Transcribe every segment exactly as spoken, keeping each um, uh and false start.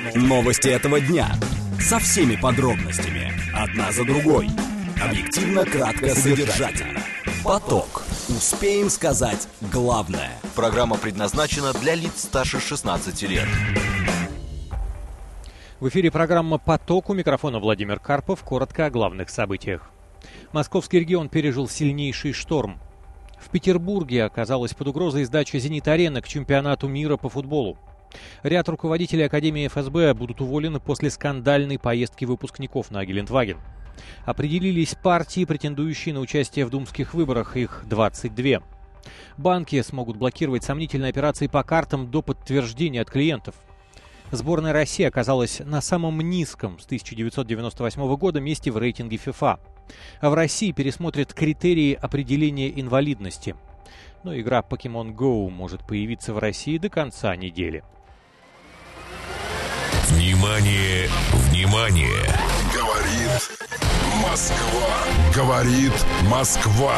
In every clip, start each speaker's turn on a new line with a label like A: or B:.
A: Новости этого дня. Со всеми подробностями. Одна за другой. Объективно, кратко, содержательно. Поток. Успеем сказать главное.
B: Программа предназначена для лиц старше шестнадцати лет.
C: В эфире программа «Поток». У микрофона Владимир Карпов. Коротко о главных событиях. Московский регион пережил сильнейший шторм. В Петербурге оказалась под угрозой сдача «Зенит-арены» к чемпионату мира по футболу. Ряд руководителей Академии эф эс бэ будут уволены после скандальной поездки выпускников на Гелендваген. Определились партии, претендующие на участие в думских выборах. Их двадцать две. Банки смогут блокировать сомнительные операции по картам до подтверждения от клиентов. Сборная России оказалась на самом низком с тысяча девятьсот девяносто восьмого года месте в рейтинге ФИФА. А в России пересмотрят критерии определения инвалидности. Но игра Pokemon Go может появиться в России до конца недели.
D: Внимание, внимание!
E: Говорит Москва. Говорит Москва.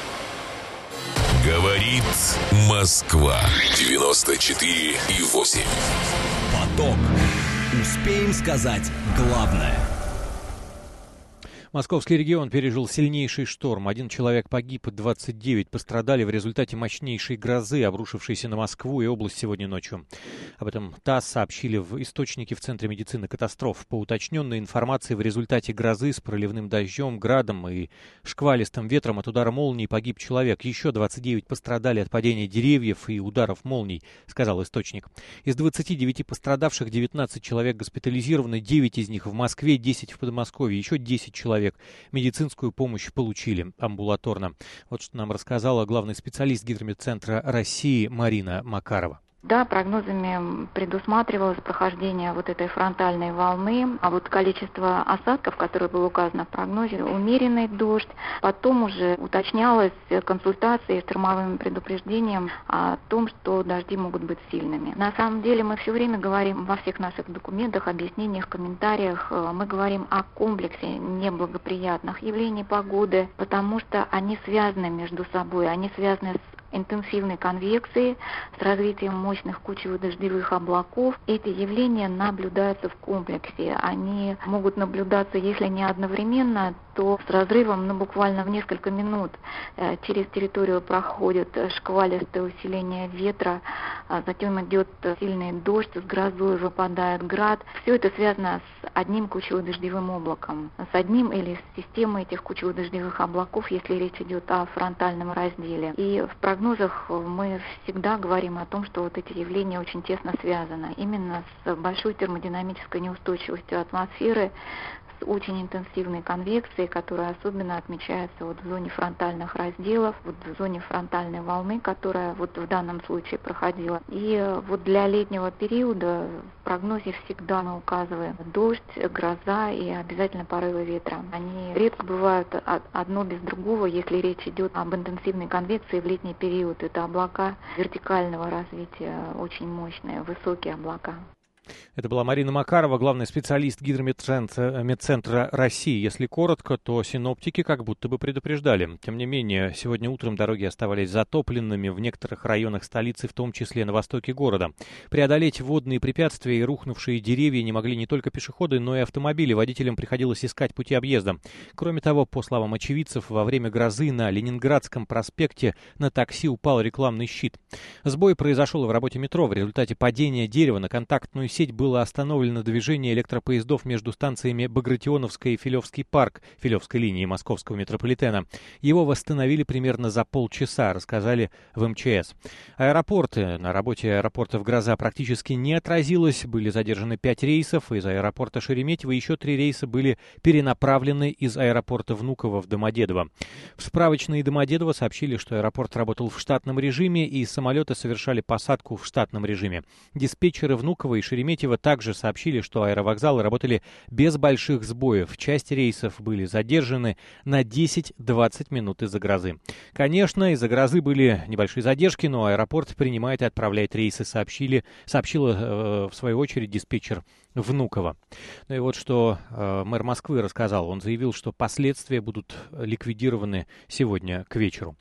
D: Говорит Москва. девяносто четыре и восемь.
A: Поток. Успеем сказать главное.
C: Московский регион пережил сильнейший шторм. Один человек погиб, двадцать девять пострадали в результате мощнейшей грозы, обрушившейся на Москву и область сегодня ночью. Об этом ТАСС сообщили в источнике в Центре медицины катастроф. По уточненной информации, в результате грозы с проливным дождем, градом и шквалистым ветром от удара молнии погиб человек. Еще двадцать девять пострадали от падения деревьев и ударов молний, сказал источник. Из двадцати девяти пострадавших девятнадцать человек госпитализированы, девять из них в Москве, десять в Подмосковье, еще десять человек медицинскую помощь получили амбулаторно. Вот что нам рассказала главный специалист Гидрометцентра России Марина Макарова.
F: Да, прогнозами предусматривалось прохождение вот этой фронтальной волны, а вот количество осадков, которое было указано в прогнозе, умеренный дождь. Потом уже уточнялось консультацией с термовым предупреждением о том, что дожди могут быть сильными. На самом деле мы все время говорим во всех наших документах, объяснениях, комментариях, мы говорим о комплексе неблагоприятных явлений погоды, потому что они связаны между собой, они связаны с интенсивной конвекции, с развитием мощных кучевых дождевых облаков. Эти явления наблюдаются в комплексе. Они могут наблюдаться, если не одновременно, то с разрывом, ну, буквально в несколько минут. Через территорию проходит шквалистое усиление ветра, затем идет сильный дождь, с грозой выпадает град. Все это связано с одним кучево-дождевым облаком, с одним или с системой этих кучево-дождевых облаков, если речь идет о фронтальном разделе. И в прогнозах мы всегда говорим о том, что вот эти явления очень тесно связаны именно с большой термодинамической неустойчивостью атмосферы, с очень интенсивной конвекцией, которая особенно отмечается вот в зоне фронтальных разделов, вот в зоне фронтальной волны, которая вот в данном случае проходила. И вот для летнего периода в прогнозе всегда мы указываем дождь, гроза и обязательно порывы ветра. Они редко бывают одно без другого, если речь идет об интенсивной конвекции в летний период. Это облака вертикального развития, очень мощные, высокие облака.
C: Это была Марина Макарова, главный специалист Гидрометцентра России. Если коротко, то синоптики как будто бы предупреждали. Тем не менее, сегодня утром дороги оставались затопленными в некоторых районах столицы, в том числе на востоке города. Преодолеть водные препятствия и рухнувшие деревья не могли не только пешеходы, но и автомобили. Водителям приходилось искать пути объезда. Кроме того, по словам очевидцев, во время грозы на Ленинградском проспекте на такси упал рекламный щит. Сбой произошел и в работе метро. В результате падения дерева на контактную сеть было остановлено движение электропоездов между станциями Багратионовская и Филевский парк Филевской линии московского метрополитена. Его восстановили примерно за полчаса, рассказали в эм че эс. Аэропорты. На работе аэропортов гроза практически не отразилась. Были задержаны пять рейсов. Из аэропорта Шереметьево еще три рейса были перенаправлены из аэропорта Внуково в Домодедово. В справочной Домодедово сообщили, что аэропорт работал в штатном режиме и самолеты совершали посадку в штатном режиме. Диспетчеры Внуково и Шереметьево также сообщили, что аэровокзалы работали без больших сбоев. Часть рейсов были задержаны на десять-двадцать минут из-за грозы. Конечно, из-за грозы были небольшие задержки, но аэропорт принимает и отправляет рейсы, сообщили, сообщила э, в свою очередь диспетчер Внуково. Ну и вот что э, мэр Москвы рассказал. Он заявил, что последствия будут ликвидированы сегодня к вечеру.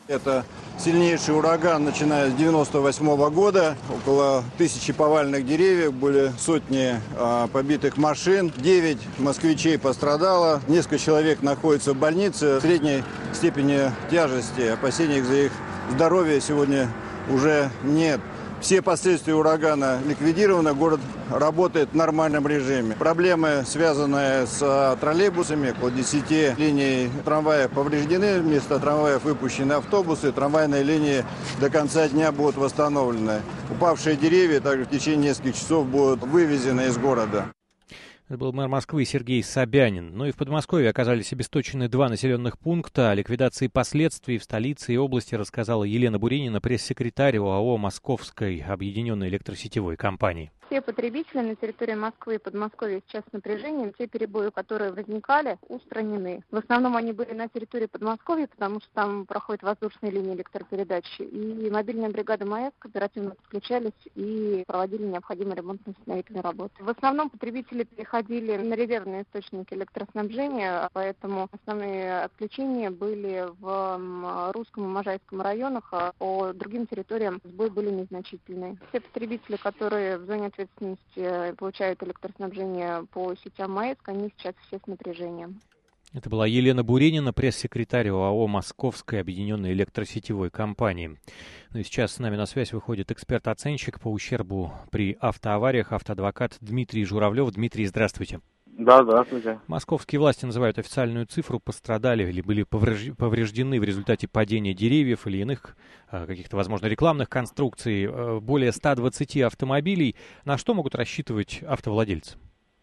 G: Это сильнейший ураган, начиная с девяносто восьмого года. Около тысячи поваленных деревьев, были сотни а, побитых машин. Девять москвичей пострадало. Несколько человек находятся в больнице. В средней степени тяжести. Опасений за их здоровье сегодня уже нет. Все последствия урагана ликвидированы, город работает в нормальном режиме. Проблемы, связанные с троллейбусами, около десяти линий трамваев повреждены, вместо трамваев выпущены автобусы, трамвайные линии до конца дня будут восстановлены. Упавшие деревья также в течение нескольких часов будут вывезены из города.
C: Это был мэр Москвы Сергей Собянин. Ну и в Подмосковье оказались обесточены два населенных пункта. О ликвидации последствий в столице и области рассказала Елена Буренина, пресс-секретарь ОАО «Московской объединенной электросетевой компании».
H: Все потребители на территории Москвы и Подмосковья сейчас с напряжением, те перебои, которые возникали, устранены. В основном они были на территории Подмосковья, потому что там проходят воздушные линии электропередачи. И мобильная бригада МАЭС оперативно подключались и проводили необходимые ремонтно-восстановительные работы. В основном потребители переходили на резервные источники электроснабжения, поэтому основные отключения были в Русском и Можайском районах, а по другим территориям сбои были незначительные. Все потребители, которые в зоне ответственности получают электроснабжение по сетям МАЭС, они сейчас все с напряжением.
C: Это была Елена Буренина, пресс-секретарь ОАО «Московской объединенной электросетевой компании». Ну и сейчас с нами на связь выходит эксперт-оценщик по ущербу при автоавариях, автоадвокат Дмитрий Журавлев. Дмитрий, здравствуйте.
I: Да, здравствуйте.
C: Московские власти называют официальную цифру. Пострадали или были повреждены в результате падения деревьев или иных каких-то, возможно, рекламных конструкций более ста двадцати автомобилей. На что могут рассчитывать автовладельцы?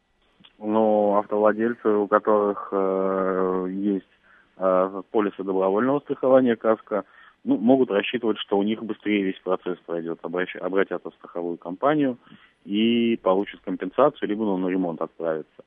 I: Ну, автовладельцы, у которых э, есть э, полисы добровольного страхования КАСКО, ну, могут рассчитывать, что у них быстрее весь процесс пройдет, обращ, обратятся в страховую компанию и получат компенсацию, либо ну, на ремонт отправятся.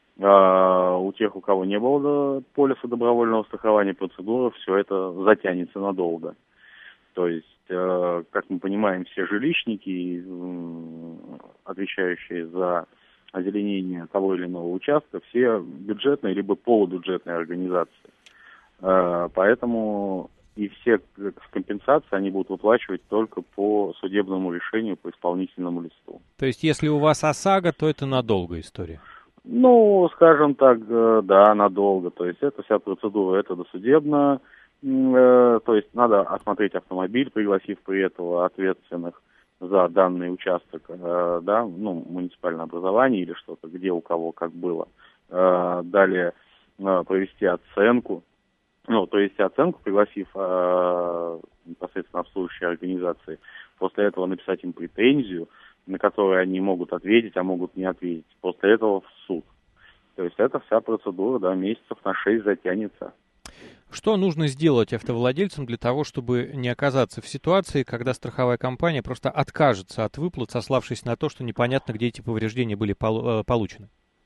I: А у тех, у кого не было полиса добровольного страхования, процедура, все это затянется надолго. То есть, э, как мы понимаем, все жилищники, э, отвечающие за озеленение того или иного участка, все бюджетные либо полубюджетные организации. Э, поэтому и все компенсации они будут выплачивать только по судебному решению, по исполнительному листу.
C: То есть, если у вас ОСАГО, то это надолго история?
I: Ну, скажем так, да, надолго. То есть, это вся процедура, это досудебно. Э, то есть, надо осмотреть автомобиль, пригласив при этом ответственных за данный участок, э, да, ну, муниципальное образование или что-то, где у кого как было. Э, далее э, провести оценку. Ну, то есть оценку, пригласив э, непосредственно обслуживающие организации, после этого написать им претензию, на которую они могут ответить, а могут не ответить. После этого в суд. То есть это вся процедура, да, месяцев на шесть затянется.
C: Что нужно сделать автовладельцам для того, чтобы не оказаться в ситуации, когда страховая компания просто откажется от выплат, сославшись на то, что непонятно, где эти повреждения были пол- получены?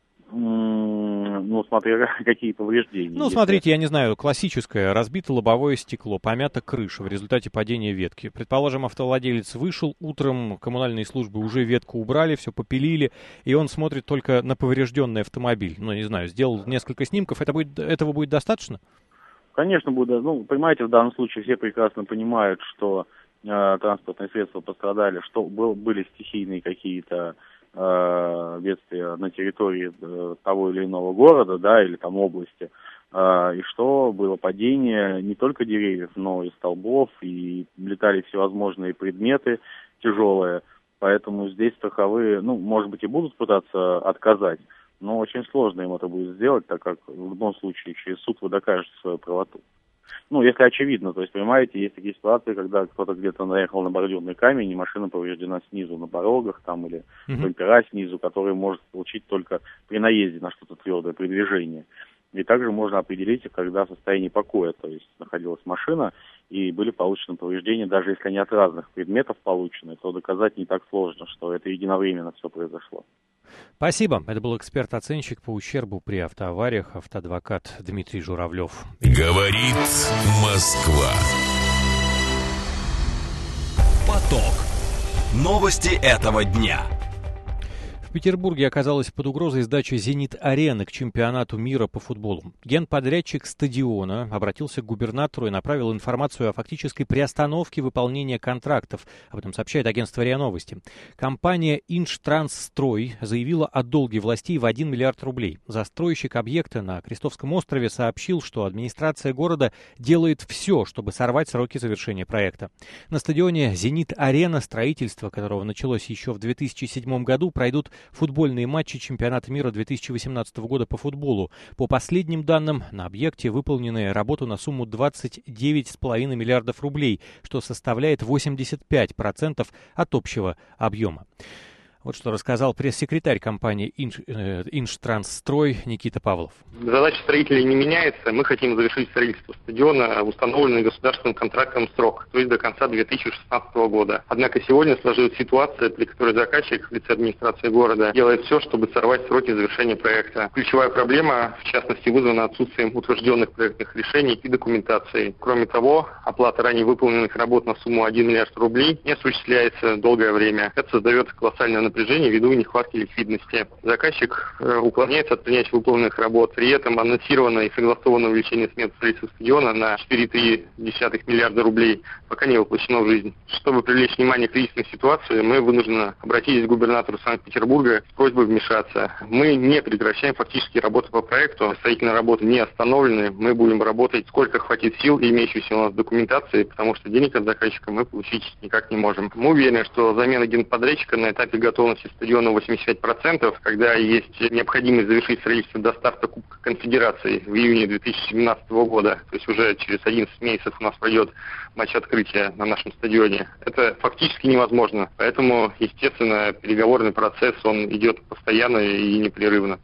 I: Ну, смотря какие повреждения.
C: Ну, смотрите, я не знаю, классическое, разбито лобовое стекло, помята крыша в результате падения ветки. Предположим, автовладелец вышел, утром коммунальные службы уже ветку убрали, все попилили, и он смотрит только на поврежденный автомобиль. Ну, не знаю, сделал несколько снимков, это будет, этого будет достаточно? Конечно, будет. Ну, понимаете, в данном случае все прекрасно понимают, что э, транспортные средства пострадали, что был, были стихийные какие-то бедствия на территории того или иного города, да, или там области, и что было падение не только деревьев, но и столбов, и летали всевозможные предметы тяжелые, поэтому здесь страховые, ну, может быть, и будут пытаться отказать, но очень сложно им это будет сделать, так как в любом случае через суд вы докажете свою правоту. Ну, если очевидно, то есть, понимаете, есть такие ситуации, когда кто-то где-то наехал на бордюрный камень, и машина повреждена снизу на порогах, там, или uh-huh. бампера снизу, которые может получить только при наезде на что-то твердое, при движении. И также можно определить, когда в состоянии покоя, то есть, находилась машина, и были получены повреждения, даже если они от разных предметов получены, то доказать не так сложно, что это единовременно все произошло. Спасибо. Это был эксперт-оценщик по ущербу при автоавариях, автоадвокат Дмитрий Журавлев.
D: Говорит Москва.
A: Поток. Новости этого дня.
C: В Санкт-Петербурге оказалась под угрозой сдача «Зенит-арены» к чемпионату мира по футболу. Генподрядчик стадиона обратился к губернатору и направил информацию о фактической приостановке выполнения контрактов. Об этом сообщает агентство РИА Новости. Компания «Инжтрансстрой» заявила о долге властей в один миллиард рублей. Застройщик объекта на Крестовском острове сообщил, что администрация города делает все, чтобы сорвать сроки завершения проекта. На стадионе «Зенит-арена», строительство которого началось еще в две тысячи седьмом году, пройдут футбольные матчи чемпионата мира две тысячи восемнадцатого года по футболу. По последним данным, на объекте выполнены работы на сумму двадцать девять целых пять десятых миллиардов рублей, что составляет восемьдесят пять процентов от общего объема. Вот что рассказал пресс-секретарь компании «Инж, э, «Инжтрансстрой» Никита Павлов.
J: Задача строителей не меняется. Мы хотим завершить строительство стадиона в установленный государственным контрактом срок, то есть до конца две тысячи шестнадцатого года. Однако сегодня сложилась ситуация, при которой заказчик в лице администрации города делает все, чтобы сорвать сроки завершения проекта. Ключевая проблема, в частности, вызвана отсутствием утвержденных проектных решений и документации. Кроме того, оплата ранее выполненных работ на сумму один миллиард рублей не осуществляется долгое время. Это создает колоссальное напряжение напряжение ввиду нехватки ликвидности. Заказчик э, уклоняется от принятия выполненных работ. При этом анонсировано и согласовано увеличение смет строительства стадиона на четыре целых три десятых миллиарда рублей, пока не воплощено в жизнь. Чтобы привлечь внимание к кризисной ситуации, мы вынуждены обратиться к губернатору Санкт-Петербурга с просьбой вмешаться. Мы не прекращаем фактически работу по проекту. Строительные работы не остановлены. Мы будем работать сколько хватит сил и имеющейся у нас документации, потому что денег от заказчика мы получить никак не можем. Мы уверены, что замена генподрядчика на этапе готовности стадиона восемьдесят пять процентов, когда есть необходимость завершить строительство до старта Кубка Конфедерации в июне две тысячи семнадцатого года, то есть уже через одиннадцать месяцев у нас пройдет матч открытия на нашем стадионе. Это фактически невозможно, поэтому, естественно, переговорный процесс, он идет постоянно и непрерывно.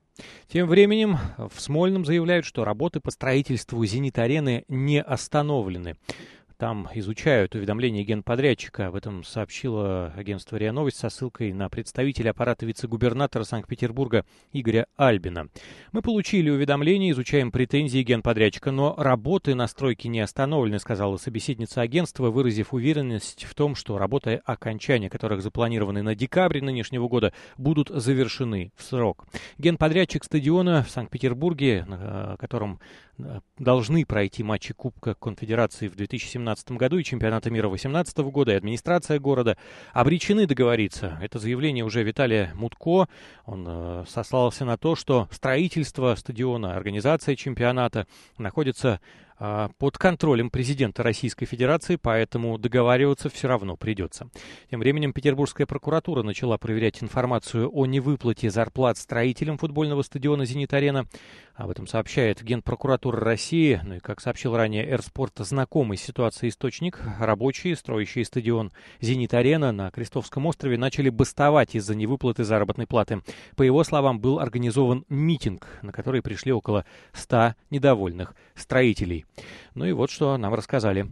C: Тем временем в Смольном заявляют, что работы по строительству «Зенит-арены» не остановлены. Там изучают уведомления генподрядчика. Об этом сообщило агентство РИА Новости со ссылкой на представителя аппарата вице-губернатора Санкт-Петербурга Игоря Альбина. Мы получили уведомление, изучаем претензии генподрядчика, но работы на стройке не остановлены, сказала собеседница агентства, выразив уверенность в том, что работы окончания, которых запланированы на декабрь нынешнего года, будут завершены в срок. Генподрядчик стадиона в Санкт-Петербурге, на котором должны пройти матчи Кубка Конфедерации в две тысячи семнадцатом году и чемпионата мира две тысячи восемнадцатого года, и администрация города обречены договориться. Это заявление уже Виталия Мутко. Он э, сослался на то, что строительство стадиона, организация чемпионата находится э, под контролем президента Российской Федерации, поэтому договариваться все равно придется. Тем временем Петербургская прокуратура начала проверять информацию о невыплате зарплат строителям футбольного стадиона «Зенит-арена». Об этом сообщает Генпрокуратура России. Ну и, как сообщил ранее Эрспорт, знакомый с ситуацией источник, рабочие, строящие стадион «Зенит-арена» на Крестовском острове, начали бастовать из-за невыплаты заработной платы. По его словам, был организован митинг, на который пришли около ста недовольных строителей. Ну и вот что нам рассказали.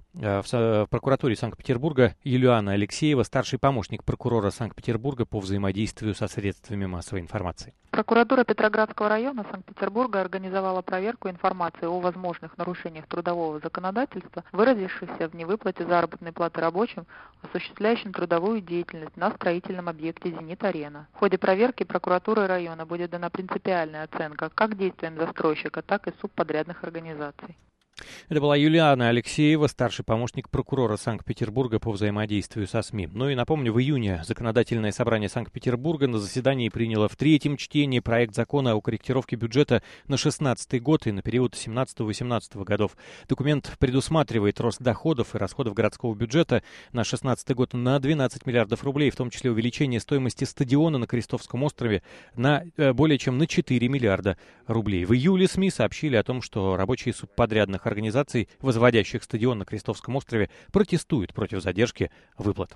C: В прокуратуре Санкт-Петербурга Юлиана Алексеева, старший помощник прокурора Санкт-Петербурга по взаимодействию со средствами массовой информации.
K: Прокуратура Петроградского района Санкт-Петербурга организовала проверку информации о возможных нарушениях трудового законодательства, выразившихся в невыплате заработной платы рабочим, осуществляющим трудовую деятельность на строительном объекте «Зенит-арена». В ходе проверки прокуратурой района будет дана принципиальная оценка как действиям застройщика, так и субподрядных организаций.
C: Это была Юлиана Алексеева, старший помощник прокурора Санкт-Петербурга по взаимодействию со СМИ. Ну и напомню, в июне Законодательное собрание Санкт-Петербурга на заседании приняло в третьем чтении проект закона о корректировке бюджета на шестнадцатый год и на период семнадцатого-восемнадцатого годов. Документ предусматривает рост доходов и расходов городского бюджета на шестнадцатый год на двенадцать миллиардов рублей, в том числе увеличение стоимости стадиона на Крестовском острове на э, более чем на четыре миллиарда рублей. В июле СМИ сообщили о том, что рабочие субподрядных организаций, возводящих стадион на Крестовском острове, протестуют против задержки выплат.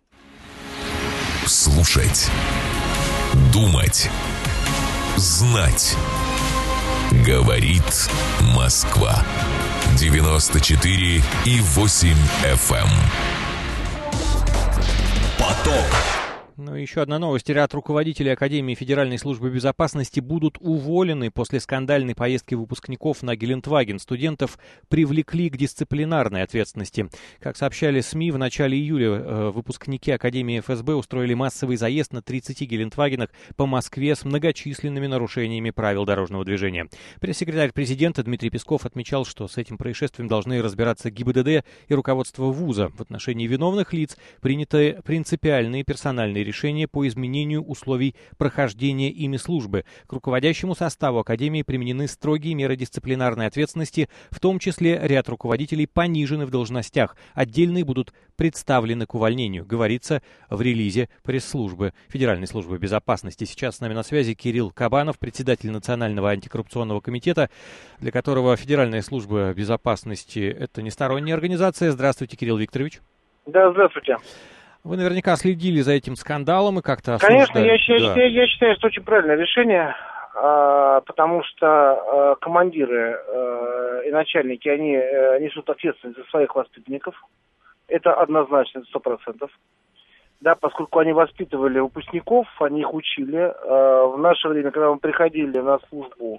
D: Слушать, думать, знать. Говорит Москва. девяносто четыре и восемь эф эм.
A: Поток.
C: Ну, еще одна новость. Ряд руководителей Академии Федеральной службы безопасности будут уволены после скандальной поездки выпускников на Гелендваген. Студентов привлекли к дисциплинарной ответственности. Как сообщали СМИ, в начале июля э, выпускники Академии эф эс бэ устроили массовый заезд на тридцати Гелендвагенах по Москве с многочисленными нарушениями правил дорожного движения. Пресс-секретарь президента Дмитрий Песков отмечал, что с этим происшествием должны разбираться ГИБДД и руководство вуза. В отношении виновных лиц приняты принципиальные персональные решения по изменению условий прохождения ими службы. К руководящему составу Академии применены строгие меры дисциплинарной ответственности, в том числе ряд руководителей понижены в должностях. Отдельные будут представлены к увольнению, говорится в релизе пресс-службы Федеральной службы безопасности. Сейчас с нами на связи Кирилл Кабанов, председатель Национального антикоррупционного комитета, для которого Федеральная служба безопасности – это не сторонняя организация. Здравствуйте, Кирилл Викторович.
L: Да, здравствуйте.
C: Вы наверняка следили за этим скандалом и как-то
L: осуждали. Конечно, я,
C: да.
L: считаю, я считаю, что это очень правильное решение, потому что командиры и начальники, они несут ответственность за своих воспитанников. Это однозначно, сто процентов. Да, поскольку они воспитывали выпускников, они их учили. В наше время, когда мы приходили на службу,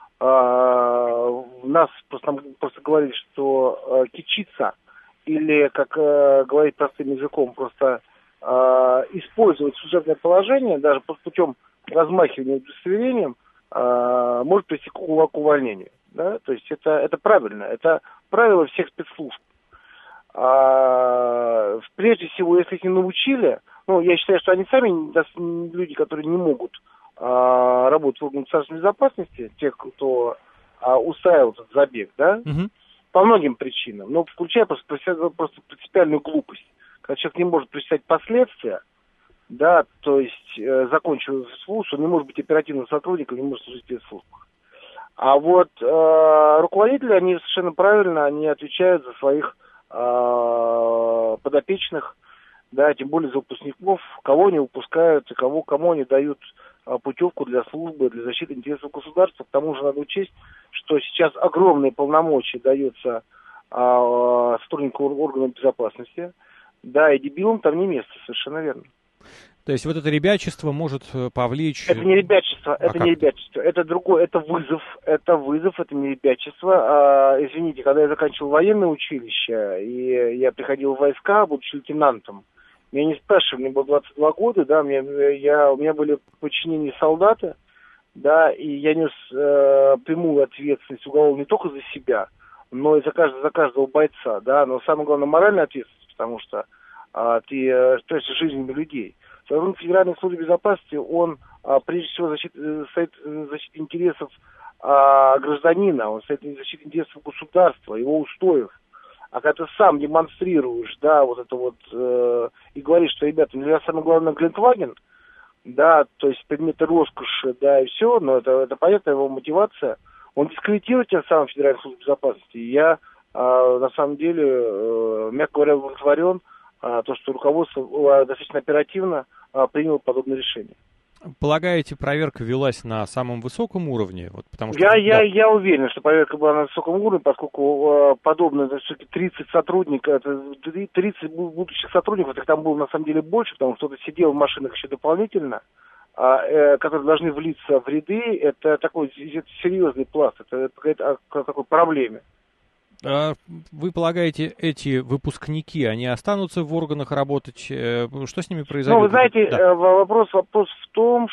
L: нас просто, просто говорили, что кичиться или, как э, говорить простым языком, просто э, использовать служебное положение, даже путем размахивания удостоверением, э, может привести к, к увольнению. Да? То есть это, это правильно, это правило всех спецслужб. А, прежде всего, если их не научили, ну, я считаю, что они сами, да, люди, которые не могут а, работать в органах государственной безопасности, тех, кто а, устраивал этот забег, да,
C: угу.
L: по многим причинам, но включая просто, просто принципиальную глупость. Когда человек не может представить последствия, да, то есть э, закончив вуз, он не может быть оперативным сотрудником, не может служить в спецслужбах. А вот э, руководители, они совершенно правильно, они отвечают за своих э, подопечных, да, тем более за выпускников, кого они выпускают и кого, кому они дают э, путевку для службы, для защиты интересов государства. К тому же надо учесть, что сейчас огромные полномочия даются э, сотруднику органов безопасности, да, и дебилам там не место, совершенно верно.
C: То есть вот это ребячество может повлечь...
L: Это не ребячество,
C: а
L: это
C: как?
L: не ребячество, это другое, это вызов, это вызов, это не ребячество. А, извините, когда я заканчивал военное училище, и я приходил в войска, будучи лейтенантом, меня не спрашивали, мне было двадцать два года, да, мне, я, у меня были подчинения солдаты, да, и я нес э, прямую ответственность уголовную не только за себя, но и за каждого, за каждого бойца, да, но самое главное моральная ответственность, потому что а, ты э, стоишь жизнями людей. Сотрудник Федеральной службы безопасности, он а, прежде всего защит, стоит в защите интересов а, гражданина, он стоит в защите интересов государства, его устоев. А когда ты сам демонстрируешь, да, вот это вот, э, и говоришь, что, ребята, для меня самое главное Гелендваген, да, то есть предметы роскоши, да, и все, но это, это понятно, его мотивация. Он дискредитирует тем самым Федеральную службу безопасности. И я, э, на самом деле, э, мягко говоря, удовлетворен, э, то, что руководство э, достаточно оперативно э, приняло подобное решение.
C: Полагаете, проверка велась на самом высоком уровне? Вот, потому что,
L: я,
C: да.
L: я, я уверен, что проверка была на высоком уровне, поскольку э, подобное, все-таки тридцать сотрудников, тридцать будущих сотрудников, их там было на самом деле больше, потому что кто-то сидел в машинах еще дополнительно, э, которые должны влиться в ряды, это такой это серьезный пласт, это говорит о такой проблеме.
C: Вы полагаете, эти выпускники, они останутся в органах работать? Что с ними произойдет?
L: Ну, вы знаете,
C: да.
L: вопрос, вопрос в том,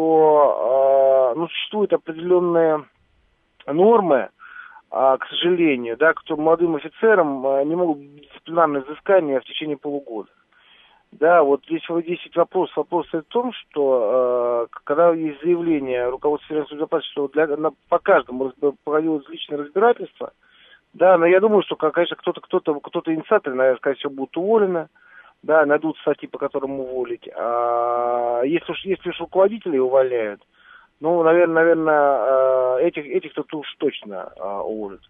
L: что ну, существуют определенные нормы, к сожалению, да, кто молодым офицерам не могут дисциплинарное взыскание в течение полугода. Да, вот здесь, вот здесь вопрос, вопрос в том, что э, когда есть заявление руководства Федеральной безопасности, что для, на, по каждому проводилось личное разбирательство, да, но я думаю, что, конечно, кто-то, кто-то, кто-то инициаторы, наверное, скорее всего, будут уволены, да, найдут статьи, по которым уволить. А если уж, если уж руководителей увольняют, ну, наверное, наверное, этих, этих кто-то уж точно уволят.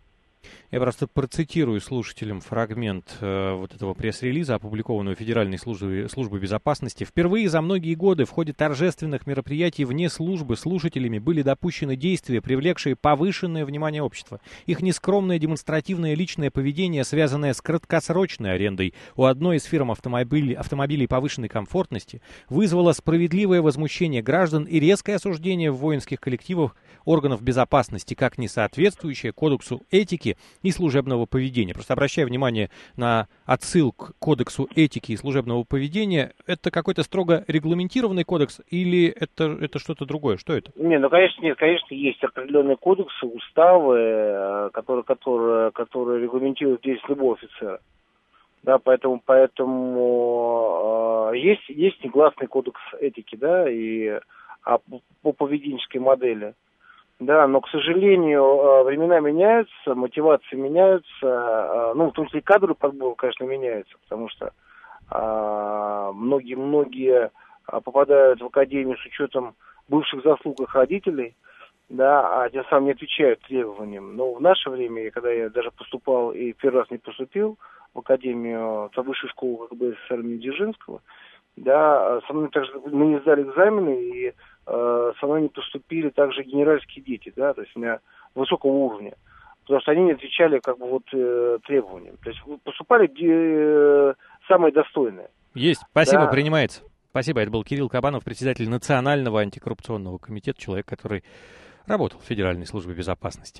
C: Я просто процитирую слушателям фрагмент э, вот этого пресс-релиза, опубликованного Федеральной службой, службой безопасности. Впервые за многие годы в ходе торжественных мероприятий вне службы слушателями были допущены действия, привлекшие повышенное внимание общества. Их нескромное демонстративное личное поведение, связанное с краткосрочной арендой у одной из фирм автомобилей, автомобилей повышенной комфортности, вызвало справедливое возмущение граждан и резкое осуждение в воинских коллективах органов безопасности как несоответствующее кодексу этики и служебного поведения. Просто обращая внимание на отсылку к кодексу этики и служебного поведения, это какой-то строго регламентированный кодекс или это, это что-то другое? Что это?
L: Не, ну, конечно, нет, конечно, есть определенные кодексы, уставы, которые, которые, которые регламентируют действия любого офицера. Да, поэтому, поэтому э, есть, есть негласный кодекс этики, да, и а, по поведенческой модели. Да, но, к сожалению, времена меняются, мотивации меняются, ну, в том числе и кадровый подбор, конечно, меняется, потому что многие-многие попадают в академию с учетом бывших заслуг их родителей, да, а тем самым не отвечают требованиям. Но в наше время, когда я даже поступал и первый раз не поступил в академию, в высшую школу как бы СССР имени Дзержинского, да, со мной также мы не сдали экзамены, и э, со мной не поступили также генеральские дети, да, то есть у меня высокого уровня, потому что они не отвечали как бы вот э, требованиям. То есть поступали э, самые достойные.
C: Есть, спасибо,
L: да.
C: Принимается. Спасибо, это был Кирилл Кабанов, председатель Национального антикоррупционного комитета, человек, который работал в Федеральной службе безопасности.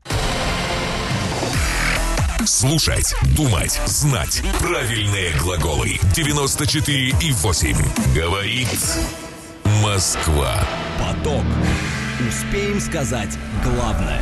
D: Слушать, думать, знать. Правильные глаголы. девяносто четыре и восемь. Говорит Москва.
A: Поток. Успеем сказать главное.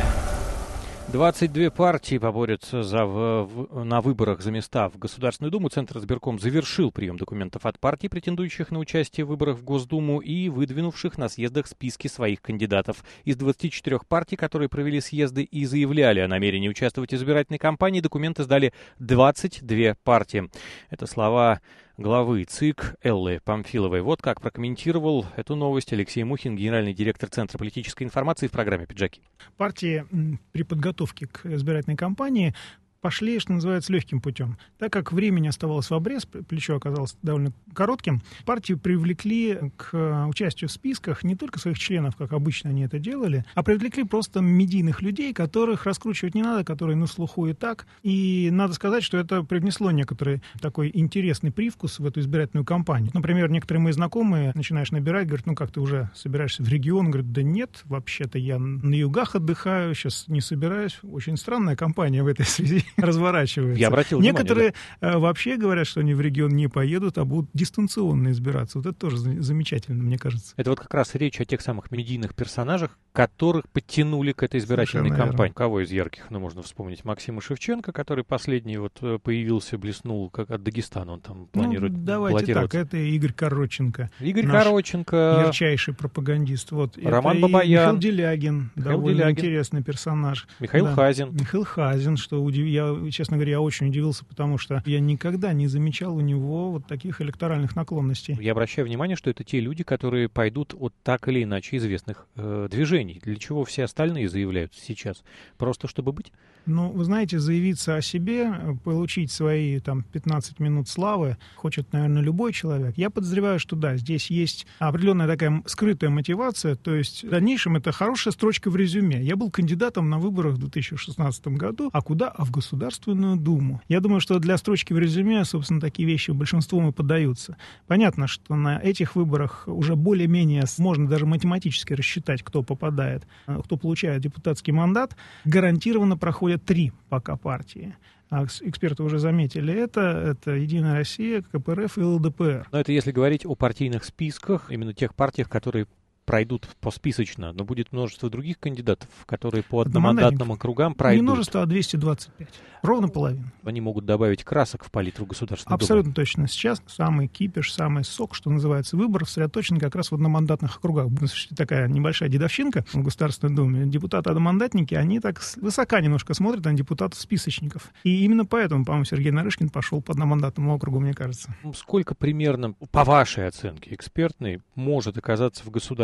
C: двадцать две партии поборются за, в, в, на выборах за места в Государственную Думу. Центр избирком завершил прием документов от партий, претендующих на участие в выборах в Госдуму и выдвинувших на съездах списки своих кандидатов. Из двадцати четырёх партий, которые провели съезды и заявляли о намерении участвовать в избирательной кампании, документы сдали двадцать две партии. Это слова главы ЦИК Эллы Памфиловой. Вот как прокомментировал эту новость Алексей Мухин, генеральный директор Центра политической информации в программе «Пиджаки».
M: Партии при подготовке к избирательной кампании пошли, что называется, легким путем. Так как времени оставалось в обрез, плечо оказалось довольно коротким, партии привлекли к участию в списках не только своих членов, как обычно они это делали, а привлекли просто медийных людей, которых раскручивать не надо, которые на слуху и так. И надо сказать, что это привнесло некоторый такой интересный привкус в эту избирательную кампанию. Например, некоторые мои знакомые начинаешь набирать, говорят, ну как ты уже собираешься в регион? Говорят, да нет, вообще-то я на югах отдыхаю, сейчас не собираюсь. Очень странная кампания в этой связи разворачивается.
C: Я обратил
M: Некоторые
C: внимание,
M: да. вообще говорят, что они в регион не поедут, а будут дистанционно избираться. Вот это тоже замечательно, мне кажется.
C: Это вот как раз речь о тех самых медийных персонажах, которых подтянули к этой избирательной
M: Совершенно
C: кампании.
M: верно.
C: Кого из ярких? Ну, можно вспомнить Максима Шевченко, который последний вот появился, блеснул, как от Дагестана он там планирует
M: ну, давайте так, это Игорь Коротченко.
C: Игорь
M: наш
C: Коротченко.
M: Ярчайший пропагандист. Вот.
C: Роман
M: это
C: Бабаян.
M: Михаил Делягин.
C: Михаил
M: довольно
C: Делягин.
M: интересный персонаж.
C: Михаил
M: да.
C: Хазин.
M: Михаил Хазин, что удив... я, честно говоря, я очень удивился, потому что я никогда не замечал у него вот таких электоральных наклонностей.
C: Я обращаю внимание, что это те люди, которые пойдут от так или иначе известных э, движений. Для чего все остальные заявляют сейчас? Просто чтобы быть?
M: Ну, вы знаете, заявиться о себе, получить свои там пятнадцать минут славы хочет, наверное, любой человек. Я подозреваю, что да, здесь есть определенная такая скрытая мотивация, то есть в дальнейшем это хорошая строчка в резюме. Я был кандидатом на выборах в две тысячи шестнадцатом году, а куда? А в Государственную Думу. Я думаю, что для строчки в резюме, собственно, такие вещи большинством и поддаются. Понятно, что на этих выборах уже более-менее можно даже математически рассчитать, кто попадает, кто получает депутатский мандат. Гарантированно проходят три пока партии. А эксперты уже заметили это. Это «Единая Россия», ка пэ эр эф и эл дэ пэ эр.
C: Но это если говорить о партийных списках, именно тех партиях, которые пройдут посписочно, но будет множество других кандидатов, которые по одномандатным округам пройдут.
M: Не множество, а двести двадцать пять. Ровно половина.
C: Они могут добавить красок в палитру Государственной Думы.
M: Абсолютно точно. Сейчас самый кипиш, самый сок, что называется, выборов сосредоточен как раз в одномандатных округах. Такая небольшая дедовщинка в Государственной Думе. Депутаты-одномандатники, они так высока немножко смотрят на депутатов-списочников. И именно поэтому, по-моему, Сергей Нарышкин пошел по одномандатному округу, мне кажется.
C: Сколько примерно, по вашей оценке экспертной, может оказаться в Государственной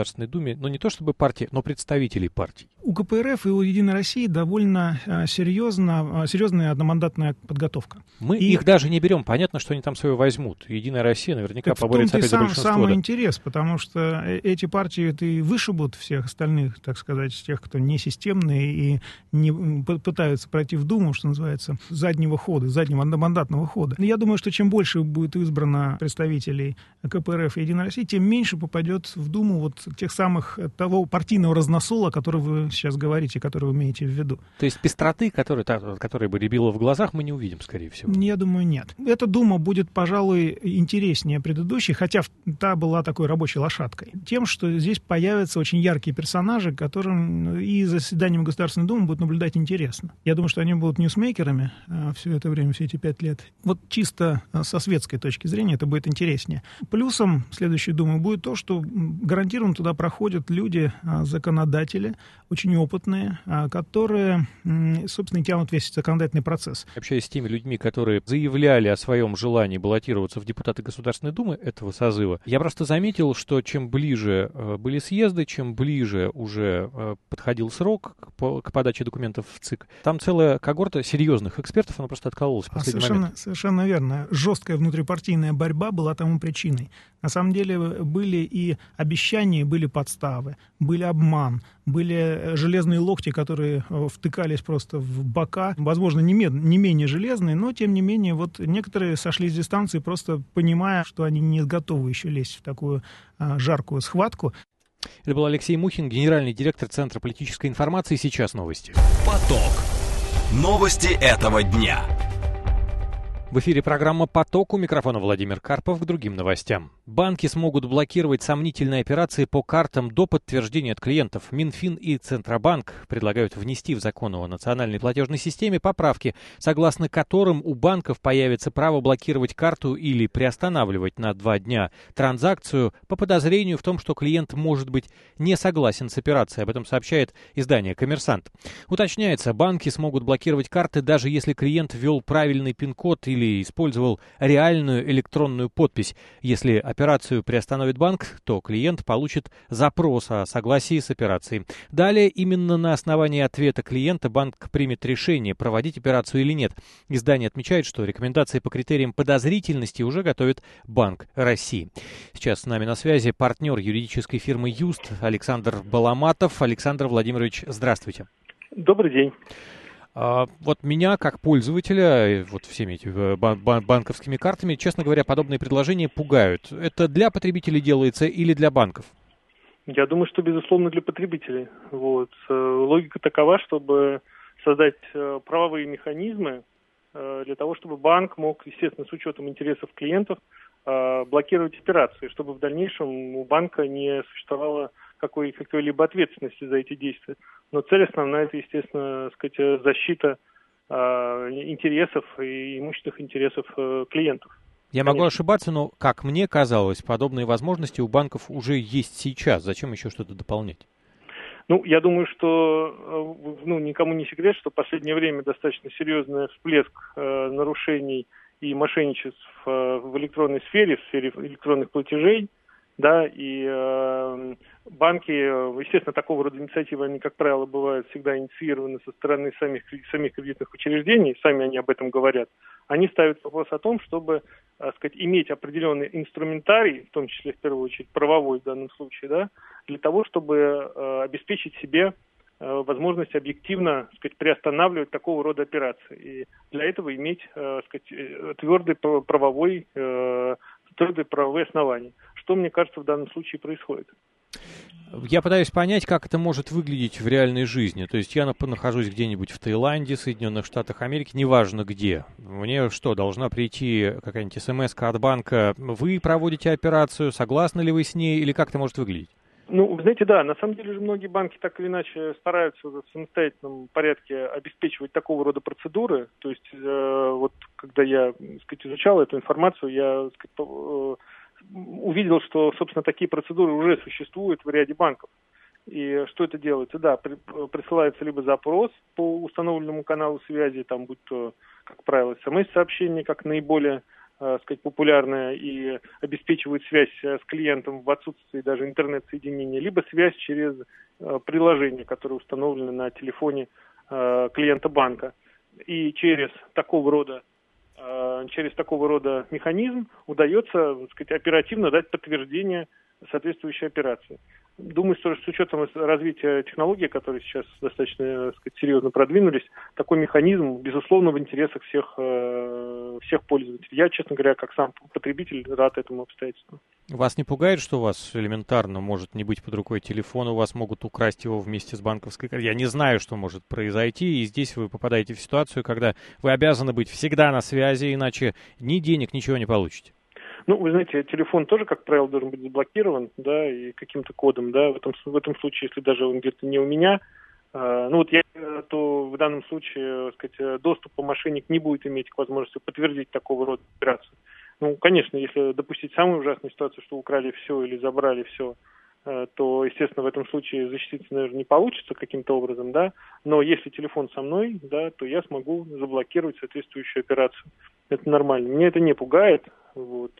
C: Государственной Думе, ну, не то чтобы партии, но представителей партий?
M: У ка пэ эр эф и у «Единой России» довольно а, серьезно, а, серьезная одномандатная подготовка.
C: Мы
M: и...
C: их даже не берем. Понятно, что они там свое возьмут. «Единая Россия» наверняка
M: так
C: поборется опять
M: сам,
C: за большинство.
M: Самый
C: да.
M: интерес, потому что эти партии это и вышибут всех остальных, так сказать, тех, кто не системные и не пытаются пройти в Думу, что называется, заднего хода, заднего одномандатного хода. Я думаю, что чем больше будет избрано представителей ка пэ эр эф и «Единой России», тем меньше попадет в Думу вот тех самых, того партийного разносола, о котором вы сейчас говорите, который вы имеете в виду.
C: То есть пестроты, которые, которые бы рябило в глазах, мы не увидим, скорее всего?
M: Я думаю, нет. Эта Дума будет, пожалуй, интереснее предыдущей, хотя та была такой рабочей лошадкой. Тем, что здесь появятся очень яркие персонажи, которым и заседанием Государственной Думы будет наблюдать интересно. Я думаю, что они будут ньюсмейкерами а, все это время, все эти пять лет. Вот чисто со светской точки зрения это будет интереснее. Плюсом следующей Думы будет то, что гарантированно туда проходят люди, а, законодатели, очень опытные, а, которые, собственно, тянут весь законодательный процесс.
C: Общаясь с теми людьми, которые заявляли о своем желании баллотироваться в депутаты Государственной Думы этого созыва, я просто заметил, что чем ближе э, были съезды, чем ближе уже э, подходил срок к, по, к подаче документов в ЦИК, там целая когорта серьезных экспертов, она просто откололась в последний
M: а совершенно,
C: момент.
M: Совершенно верно. Жесткая внутрипартийная борьба была тому причиной. На самом деле были и обещания, были подставы, были обман, были железные локти, которые втыкались просто в бока, возможно, не, мед, не менее железные, но, тем не менее, вот некоторые сошли с дистанции, просто понимая, что они не готовы еще лезть в такую а, жаркую схватку.
C: Это был Алексей Мухин, генеральный директор Центра политической информации. Сейчас новости.
A: Поток. Новости этого дня.
C: В эфире программа «Поток», у микрофона Владимир Карпов. К другим новостям. Банки смогут блокировать сомнительные операции по картам до подтверждения от клиентов. Минфин и Центробанк предлагают внести в закон о национальной платежной системе поправки, согласно которым у банков появится право блокировать карту или приостанавливать на два дня транзакцию по подозрению в том, что клиент может быть не согласен с операцией. Об этом сообщает издание «Коммерсант». Уточняется, банки смогут блокировать карты, даже если клиент ввел правильный пин-код или или использовал реальную электронную подпись. Если операцию приостановит банк, то клиент получит запрос о согласии с операцией. Далее, именно на основании ответа клиента банк примет решение, проводить операцию или нет. Издание отмечает, что рекомендации по критериям подозрительности уже готовит Банк России. Сейчас с нами на связи партнер юридической фирмы «Юст» Александр Баламатов. Александр Владимирович, здравствуйте.
N: Добрый день.
C: А, вот меня, как пользователя, вот всеми этими бан- бан- банковскими картами, честно говоря, подобные предложения пугают. Это для потребителей делается или для банков?
N: Я думаю, что, безусловно, для потребителей. Вот. Логика такова, чтобы создать правовые механизмы для того, чтобы банк мог, естественно, с учетом интересов клиентов, блокировать операции, чтобы в дальнейшем у банка не существовало какой, какой-либо ответственности за эти действия. Но цель основная – это, естественно, сказать, защита э, интересов и имущественных интересов э, клиентов.
C: Я Конечно. могу ошибаться, но, как мне казалось, подобные возможности у банков уже есть сейчас. Зачем еще что-то дополнять?
N: Ну, я думаю, что ну, никому не секрет, что в последнее время достаточно серьезный всплеск э, нарушений и мошенничеств э, в электронной сфере, в сфере электронных платежей. Да, и э, банки, естественно, такого рода инициативы, они, как правило, бывают всегда инициированы со стороны самих, самих кредитных учреждений, сами они об этом говорят. Они ставят вопрос о том, чтобы, так сказать, иметь определенный инструментарий, в том числе, в первую очередь, правовой в данном случае, да, для того, чтобы э, обеспечить себе э, возможность объективно, так сказать, приостанавливать такого рода операции. И для этого иметь, э, так сказать, твердый правовой э, твердые правовые основания. Что, мне кажется, в данном случае происходит.
C: Я пытаюсь понять, как это может выглядеть в реальной жизни. То есть я нахожусь где-нибудь в Таиланде, Соединенных Штатах Америки, неважно где. Мне что, должна прийти какая-нибудь смс-ка от банка, вы проводите операцию, согласны ли вы с ней, или как это может выглядеть?
N: Ну, вы знаете, да, на самом деле же многие банки так или иначе стараются в самостоятельном порядке обеспечивать такого рода процедуры. То есть, э, вот когда я, так сказать, изучал эту информацию, я, так сказать, э, увидел, что, собственно, такие процедуры уже существуют в ряде банков. И что это делается? Да, при, присылается либо запрос по установленному каналу связи, там, будь то, как правило, смс-сообщение, как наиболее э, сказать, популярная и обеспечивают связь с клиентом в отсутствии даже интернет-соединения, либо связь через э, приложение, которое установлено на телефоне э, клиента банка. И через такого рода э, через такого рода механизм удается, так сказать, оперативно дать подтверждение соответствующей операции. Думаю, что с учетом развития технологий, которые сейчас достаточно, так сказать, серьезно продвинулись, такой механизм, безусловно, в интересах всех, всех пользователей. Я, честно говоря, как сам потребитель, рад этому обстоятельству.
C: Вас не пугает, что у вас элементарно может не быть под рукой телефон, у вас могут украсть его вместе с банковской картой? Я не знаю, что может произойти, и здесь вы попадаете в ситуацию, когда вы обязаны быть всегда на связи, иначе ни денег, ничего не получите.
N: Ну, вы знаете, телефон тоже, как правило, должен быть заблокирован, да, и каким-то кодом, да, в этом, в этом случае, если даже он где-то не у меня, э, ну, вот я, то в данном случае, так сказать, доступа мошенник не будет иметь к возможности подтвердить такого рода операцию. Ну, конечно, если допустить самую ужасную ситуацию, что украли все или забрали все, э, то, естественно, в этом случае защититься, наверное, не получится каким-то образом, да, но если телефон со мной, да, то я смогу заблокировать соответствующую операцию. Это нормально. Меня это не пугает. Вот.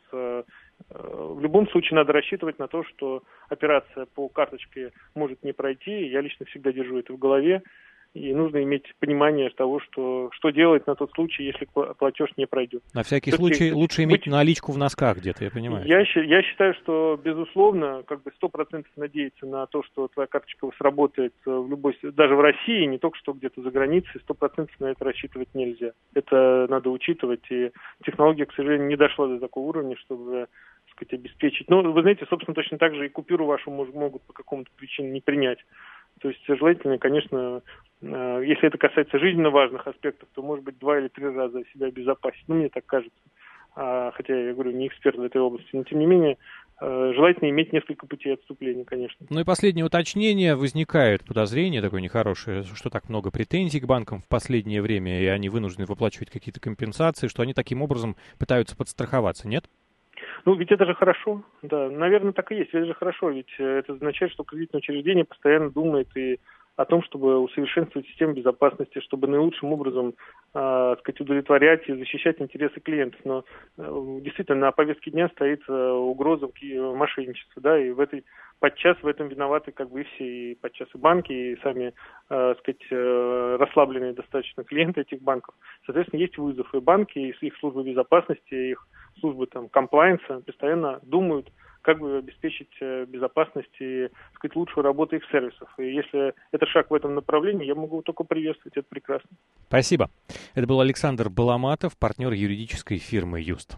N: В любом случае надо рассчитывать на то, что операция по карточке может не пройти. Я лично всегда держу это в голове. И нужно иметь понимание того, что, что делать на тот случай, если платеж не пройдет.
C: На всякий случай лучше иметь быть... наличку в носках где-то, я понимаю.
N: Я, я считаю, что, безусловно, как бы сто процентов надеяться на то, что твоя карточка сработает в любой, даже в России, не только что где-то за границей, сто процентов на это рассчитывать нельзя. Это надо учитывать, и технология, к сожалению, не дошла до такого уровня, чтобы, так сказать, обеспечить. Ну, вы знаете, собственно, точно так же и купюру вашу мож, могут по какому-то причине не принять. То есть желательно, конечно, если это касается жизненно важных аспектов, то, может быть, два или три раза себя обезопасить. Ну, мне так кажется. А, хотя, я говорю, не эксперт в этой области. Но, тем не менее, желательно иметь несколько путей отступления, конечно.
C: Ну и последнее уточнение. Возникает подозрение такое нехорошее, что так много претензий к банкам в последнее время, и они вынуждены выплачивать какие-то компенсации, что они таким образом пытаются подстраховаться, нет?
N: Ну, ведь это же хорошо, да, наверное, так и есть, это же хорошо, ведь это означает, что кредитное учреждение постоянно думает и о том, чтобы усовершенствовать систему безопасности, чтобы наилучшим образом, э, сказать, удовлетворять и защищать интересы клиентов. Но э, действительно на повестке дня стоит э, угроза мошенничества, да, и в этой подчас в этом виноваты как бы и все, и подчас и банки, и сами, э, сказать, э, расслабленные достаточно клиенты этих банков. Соответственно, есть вызов, и банки, и их службы безопасности, и их службы там комплайенса постоянно думают, как бы обеспечить безопасность и, так сказать, лучшую работу их сервисов. И если это шаг в этом направлении, я могу только приветствовать, это прекрасно.
C: Спасибо. Это был Александр Баламатов, партнер юридической фирмы «Юст».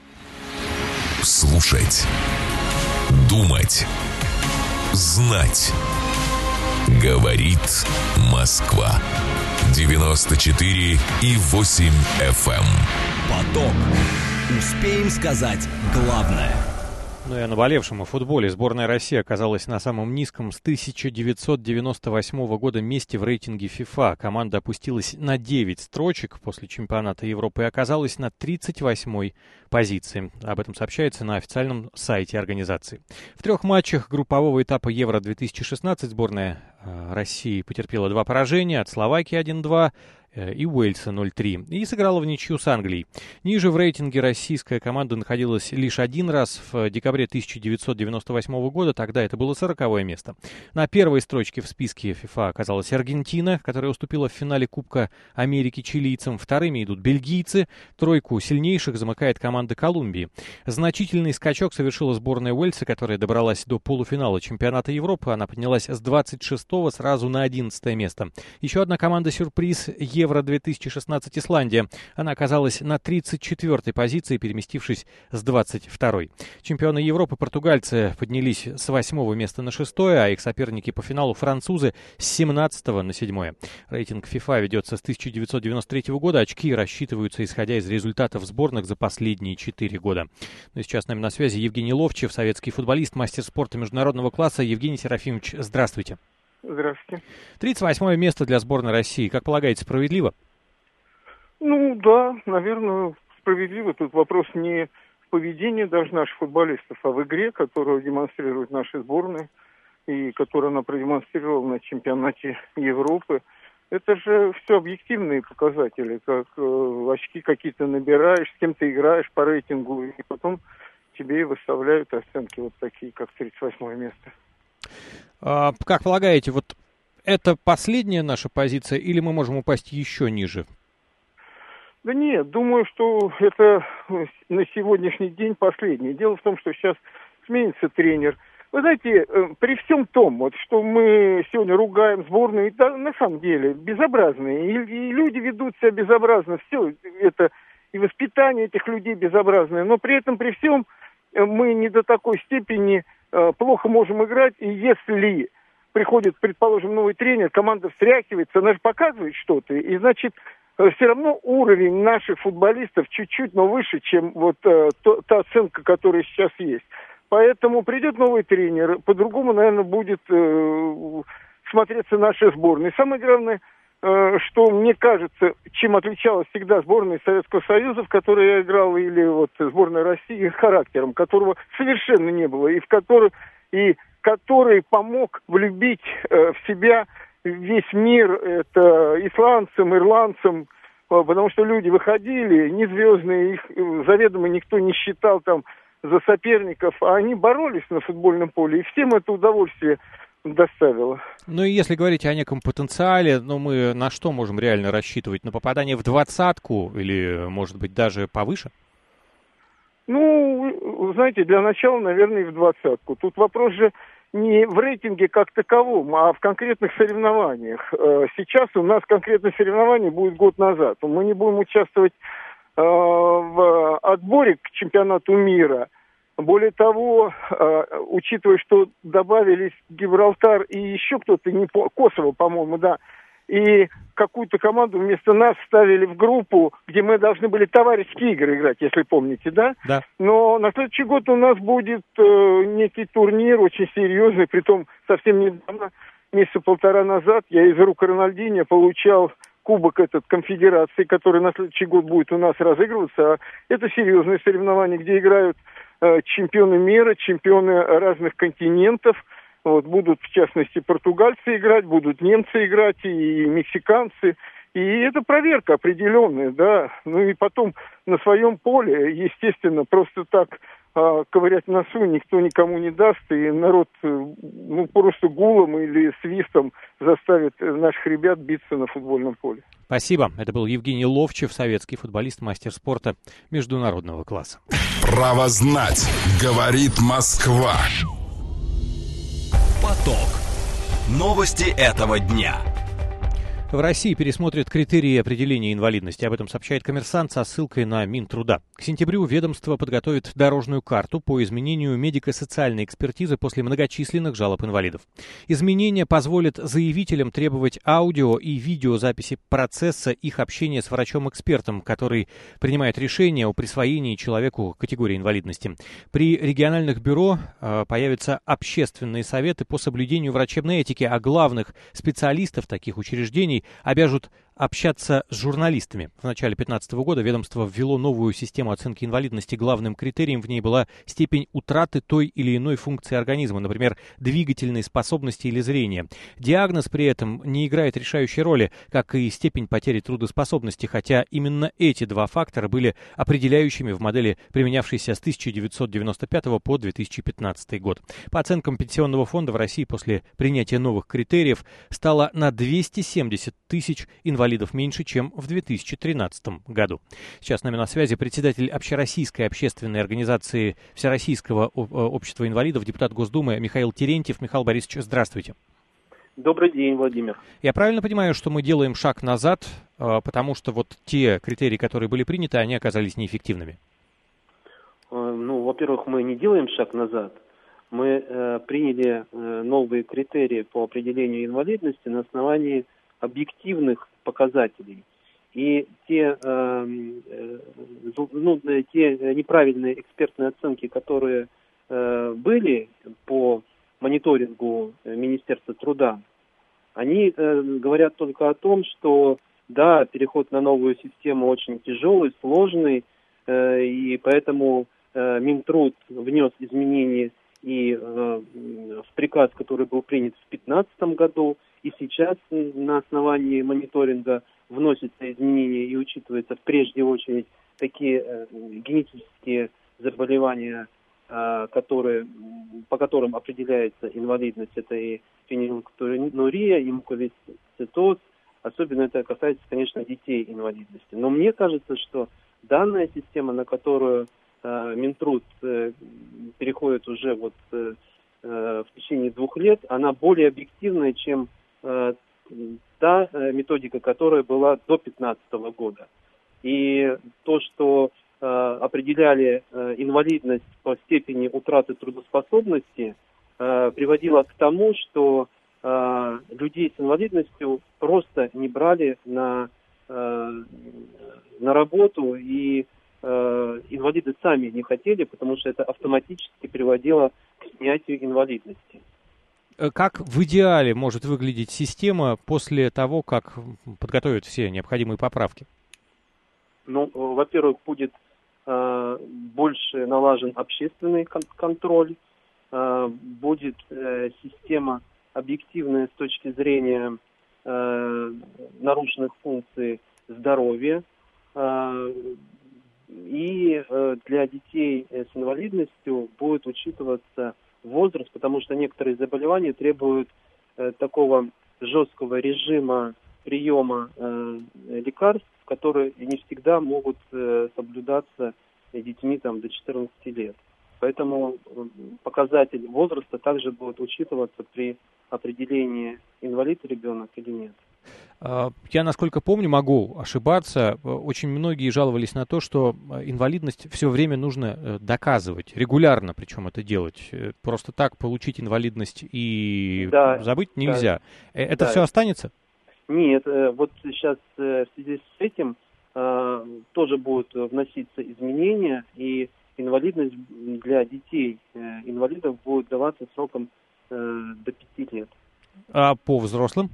D: Слушать, думать, знать. Говорит Москва. девяносто четыре и восемь эф эм.
A: Поток. Успеем сказать главное.
C: Ну и о наболевшем, о футболе. Сборная России оказалась на самом низком с тысяча девятьсот девяносто восьмого года месте в рейтинге ФИФА. Команда опустилась на девять строчек после чемпионата Европы и оказалась на тридцать восьмой позиции. Об этом сообщается на официальном сайте организации. В трех матчах группового этапа Евро две тысячи шестнадцать сборная э, России потерпела два поражения от Словакии один-два и Уэльса ноль три, и сыграла в ничью с Англией. Ниже в рейтинге российская команда находилась лишь один раз в декабре тысяча девятьсот девяносто восьмого года, тогда это было сороковое место. На первой строчке в списке ФИФА оказалась Аргентина, которая уступила в финале Кубка Америки чилийцам. Вторыми идут бельгийцы, тройку сильнейших замыкает команда Колумбии. Значительный скачок совершила сборная Уэльса, которая добралась до полуфинала чемпионата Европы. Она поднялась с двадцать шестого сразу на одиннадцатое место. Еще одна команда-сюрприз — Евро две тысячи шестнадцать Исландия. Она оказалась на тридцать четвёртой позиции, переместившись с двадцать второй. Чемпионы Европы португальцы поднялись с восьмого места на шестое, а их соперники по финалу французы с семнадцатого на седьмое. Рейтинг ФИФА ведется с тысяча девятьсот девяносто третьего года. Очки рассчитываются исходя из результатов сборных за последние четыре года. Ну и сейчас с нами на связи Евгений Ловчев, советский футболист, мастер спорта международного класса. Евгений Серафимович, здравствуйте.
O: Здравствуйте.
C: тридцать восьмое место для сборной России. Как полагаете, справедливо?
O: Ну да, наверное, справедливо. Тут вопрос не в поведении даже наших футболистов, а в игре, которую демонстрируют наши сборные и которую она продемонстрировала на чемпионате Европы. Это же все объективные показатели, как э, очки какие-то набираешь, с кем ты играешь по рейтингу, и потом тебе выставляют оценки вот такие, как тридцать восьмое место.
C: А, как полагаете, вот это последняя наша позиция, или мы можем упасть еще ниже?
O: Да нет, думаю, что это на сегодняшний день последнее. Дело в том, что сейчас сменится тренер. Вы знаете, при всем том, вот, что мы сегодня ругаем сборную, да, на самом деле безобразные, и, и люди ведут себя безобразно, все это, и воспитание этих людей безобразное, но при этом, при всем, мы не до такой степени э, плохо можем играть, и если приходит, предположим, новый тренер, команда встряхивается, она же показывает что-то, и значит, э, все равно уровень наших футболистов чуть-чуть, но выше, чем вот э, то, та оценка, которая сейчас есть. Поэтому придет новый тренер, по-другому, наверное, будет э, смотреться наша сборная. И самое главное, э, что мне кажется, чем отличалась всегда сборная Советского Союза, в которой я играл, или вот сборная России, характером, которого совершенно не было, и в который, и который помог влюбить э, в себя весь мир, это исландцам, ирландцам, потому что люди выходили, не звездные, их заведомо никто не считал там за соперников, а они боролись на футбольном поле, и всем это удовольствие доставило.
C: Ну и если говорить о неком потенциале, ну мы на что можем реально рассчитывать? На попадание в двадцатку или, может быть, даже повыше?
O: Ну, знаете, для начала, наверное, и в двадцатку. Тут вопрос же не в рейтинге как таковом, а в конкретных соревнованиях. Сейчас у нас конкретное соревнование будет год назад. Мы не будем участвовать в отборе к чемпионату мира. Более того, учитывая, что добавились Гибралтар и еще кто-то, не по... Косово, по-моему, да, и какую-то команду вместо нас ставили в группу, где мы должны были товарищеские игры играть, если помните, да?
C: Да.
O: Но на следующий год у нас будет э, некий турнир очень серьезный, притом совсем недавно, месяца полтора назад, я из рук Рональдиньо получал кубок этот конфедерации, который на следующий год будет у нас разыгрываться. Это серьезные соревнования, где играют э, чемпионы мира, чемпионы разных континентов. Вот, будут, в частности, португальцы играть, будут немцы играть и мексиканцы. И это проверка определенная, да. Ну и потом на своем поле, естественно, просто так а, ковырять в носу никто никому не даст. И народ ну, просто гулом или свистом заставит наших ребят биться на футбольном поле.
C: Спасибо. Это был Евгений Ловчев, советский футболист, мастер спорта международного класса.
E: Право знать, говорит Москва.
A: Поток. Новости этого дня.
C: В России пересмотрят критерии определения инвалидности. Об этом сообщает «Коммерсант» со ссылкой на Минтруда. К сентябрю ведомство подготовит дорожную карту по изменению медико-социальной экспертизы после многочисленных жалоб инвалидов. Изменения позволят заявителям требовать аудио и видеозаписи процесса их общения с врачом-экспертом, который принимает решение о присвоении человеку категории инвалидности. При региональных бюро э, появятся общественные советы по соблюдению врачебной этики, а главных специалистов таких учреждений обяжут общаться с журналистами. В начале две тысячи пятнадцатого года ведомство ввело новую систему оценки инвалидности. Главным критерием в ней была степень утраты той или иной функции организма, например, двигательной способности или зрения. Диагноз при этом не играет решающей роли, как и степень потери трудоспособности, хотя именно эти два фактора были определяющими в модели, применявшейся с тысяча девятьсот девяносто пятого по две тысячи пятнадцатый год. По оценкам Пенсионного фонда в России после принятия новых критериев стало на двести семьдесят тысяч инвалидов меньше, чем в две тысячи тринадцатом году. Сейчас с нами на связи председатель Общероссийской общественной организации Всероссийского общества инвалидов, депутат Госдумы Михаил Терентьев. Михаил Борисович, здравствуйте.
P: Добрый день, Владимир.
C: Я правильно понимаю, что мы делаем шаг назад, потому что вот те критерии, которые были приняты, они оказались неэффективными?
P: Ну, во-первых, мы не делаем шаг назад. Мы э, приняли э, новые критерии по определению инвалидности на основании объективных показателей. И те, э, э, ну, те неправильные экспертные оценки, которые э, были по мониторингу Министерства труда, они э, говорят только о том, что да, переход на новую систему очень тяжелый, сложный, э, и поэтому э, Минтруд внес изменения и э, в приказ, который был принят в две тысячи пятнадцатом году, и сейчас на основании мониторинга вносятся изменения и учитываются в прежде очередь такие э, генетические заболевания, э, которые, по которым определяется инвалидность. Это и фенилкетонурия, и муковисцидоз. Особенно это касается, конечно, детей инвалидности. Но мне кажется, что данная система, на которую э, Минтруд э, переходит уже вот э, э, в течение двух лет, она более объективная, чем э, та э, методика, которая была до две тысячи пятнадцатого года. И то, что э, определяли э, инвалидность по степени утраты трудоспособности, э, приводило к тому, что э, людей с инвалидностью просто не брали на, э, на работу, и э, инвалиды сами не хотели, потому что это автоматически приводило к снятию инвалидности.
C: Как в идеале может выглядеть система после того, как подготовят все необходимые поправки?
P: Ну, во-первых, будет э, больше налажен общественный кон- контроль, э, будет э, система объективная с точки зрения э, нарушенных функций здоровья, э, и э, для детей с инвалидностью будет учитываться возраст, потому что некоторые заболевания требуют э, такого жесткого режима приема э, лекарств, которые не всегда могут э, соблюдаться детьми там, до четырнадцати лет. Поэтому показатель возраста также будет учитываться при определении, инвалид ребенок или нет.
C: Я, насколько помню, могу ошибаться, очень многие жаловались на то, что инвалидность все время нужно доказывать, регулярно причем это делать. Просто так получить инвалидность и да, забыть нельзя. Да, это да. все останется?
P: Нет, вот сейчас в связи с этим э, тоже будут вноситься изменения, и инвалидность для детей э, инвалидов будет даваться сроком э, до пяти лет.
C: А по взрослым?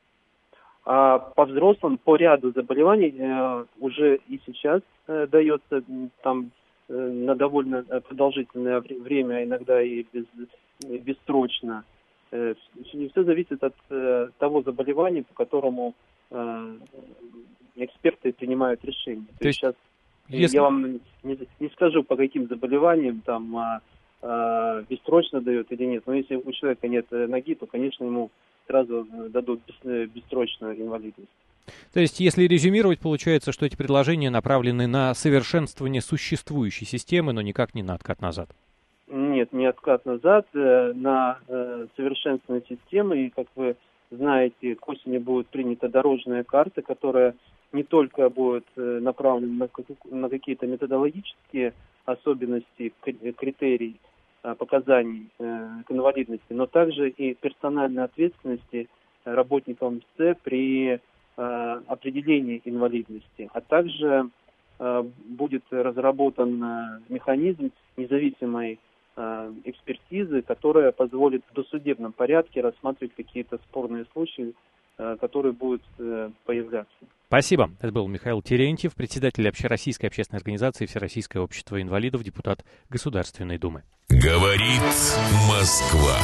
P: А по взрослым, по ряду заболеваний э, уже и сейчас э, дается там э, на довольно продолжительное время, иногда и без, бессрочно. Все зависит от э, того заболевания, по которому э, эксперты принимают решение. То, То есть сейчас если... я вам не, не скажу, по каким заболеваниям там а, а, бессрочно дают или нет. Но если у человека нет ноги, то, конечно, ему сразу дадут бес, бессрочную инвалидность.
C: То есть, если резюмировать, получается, что эти предложения направлены на совершенствование существующей системы, но никак не на откат назад.
P: Нет, не откат назад, э, на э, совершенствование системы. И, как вы знаете, к осени будет принята дорожная карта, которая не только будет э, направлена на, на какие-то методологические особенности, критерий э, показаний э, к инвалидности, но также и персональной ответственности работников МСЦ при э, определении инвалидности. А также э, будет разработан э, механизм независимой экспертизы, которая позволит в досудебном порядке рассматривать какие-то спорные случаи, которые будут появляться.
C: Спасибо. Это был Михаил Терентьев, председатель Общероссийской общественной организации Всероссийское общество инвалидов, депутат Государственной Думы.
D: Говорит Москва.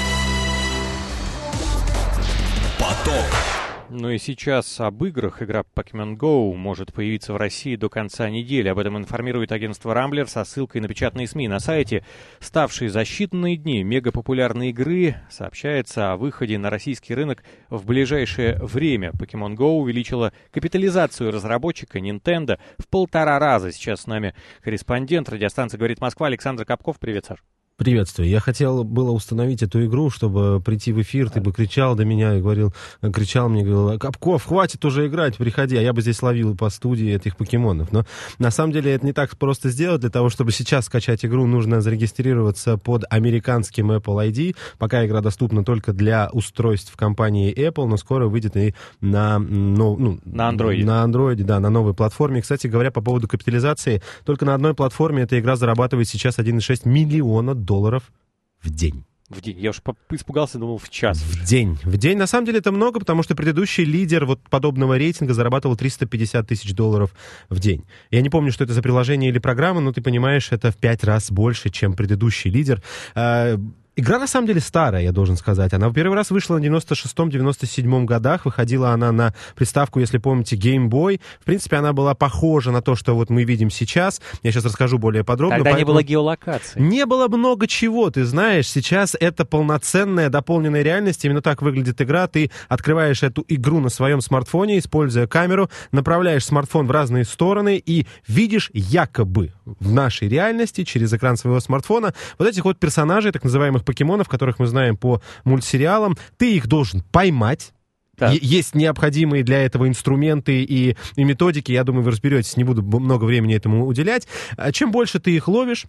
C: Поток. Ну и сейчас об играх. Игра Pokemon Go может появиться в России до конца недели. Об этом информирует агентство Рамблер со ссылкой на печатные СМИ. На сайте, ставшие за считанные дни мегапопулярной игры, сообщается о выходе на российский рынок в ближайшее время. Pokemon Go увеличила капитализацию разработчика Nintendo в полтора раза. Сейчас с нами корреспондент радиостанции «Говорит Москва» Александр Капков. Привет, Саш.
Q: Приветствую. Я хотел было установить эту игру, чтобы прийти в эфир, ты бы кричал до меня и говорил, кричал мне, говорил, Капков, хватит уже играть, приходи, а я бы здесь ловил по студии этих покемонов. Но на самом деле это не так просто сделать. Для того, чтобы сейчас скачать игру, нужно зарегистрироваться под американским Apple ай ди. Пока игра доступна только для устройств компании Apple, но скоро выйдет и на, ну, ну,
C: на Android.
Q: На Android, да, на новой платформе. Кстати говоря, по поводу капитализации, только на одной платформе эта игра зарабатывает сейчас один и шесть миллиона долларов. долларов в день.
C: В день. Я уж испугался, думал, в час.
Q: В день. В день. На самом деле это много, потому что предыдущий лидер вот подобного рейтинга зарабатывал триста пятьдесят тысяч долларов в день. Я не помню, что это за приложение или программа, но ты понимаешь, это в пять раз больше, чем предыдущий лидер. Игра, на самом деле, старая, я должен сказать. Она первый раз вышла на девяносто шестом — девяносто седьмом годах. Выходила она на приставку, если помните, Game Boy. В принципе, она была похожа на то, что вот мы видим сейчас. Я сейчас расскажу более подробно.
C: Тогда
Q: поэтому...
C: не было геолокации.
Q: Не было много чего, ты знаешь. Сейчас это полноценная дополненная реальность. Именно так выглядит игра. Ты открываешь эту игру на своем смартфоне, используя камеру, направляешь смартфон в разные стороны и видишь якобы в нашей реальности через экран своего смартфона вот этих вот персонажей, так называемых покемонов, которых мы знаем по мультсериалам. Ты их должен поймать. Е- есть необходимые для этого инструменты и, и методики. Я думаю, вы разберетесь, не буду много времени этому уделять. Чем больше ты их ловишь,